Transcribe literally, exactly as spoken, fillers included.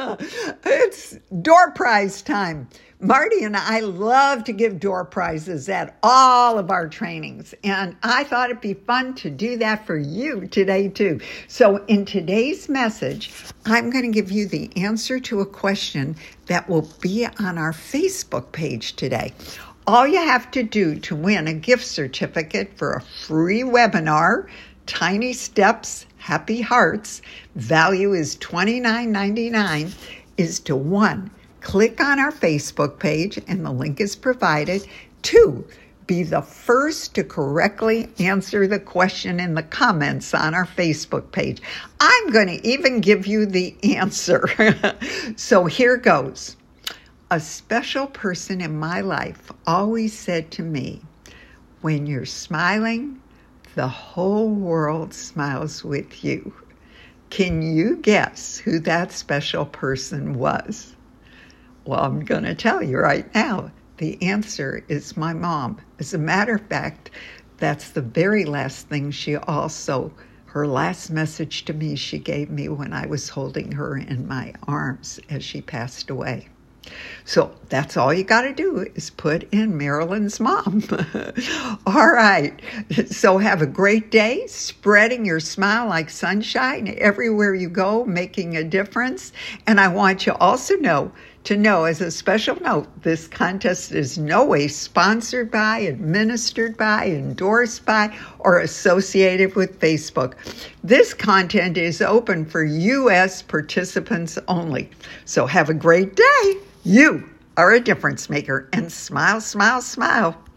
It's door prize time. Marty and I love to give door prizes at all of our trainings, and I thought it'd be fun to do that for you today too. So in today's message, I'm going to give you the answer to a question that will be on our Facebook page today. All you have to do to win a gift certificate for a free webinar, Tiny Steps, Happy Hearts, value is twenty-nine ninety-nine, is to one, click on our Facebook page, and the link is provided. Two, be the first to correctly answer the question in the comments on our Facebook page. I'm going to even give you the answer. So here goes. A special person in my life always said to me, when you're smiling, the whole world smiles with you. Can you guess who that special person was? Well, I'm going to tell you right now. The answer is my mom. As a matter of fact, that's the very last thing she also, her last message to me, she gave me when I was holding her in my arms as she passed away. So that's all you got to do is put in Marilyn's mom. All right. So have a great day, spreading your smile like sunshine everywhere you go, making a difference. And I want you also know to know as a special note, this contest is no way sponsored by, administered by, endorsed by, or associated with Facebook. This content is open for U S participants only. So have a great day. You are a difference maker, and smile, smile, smile.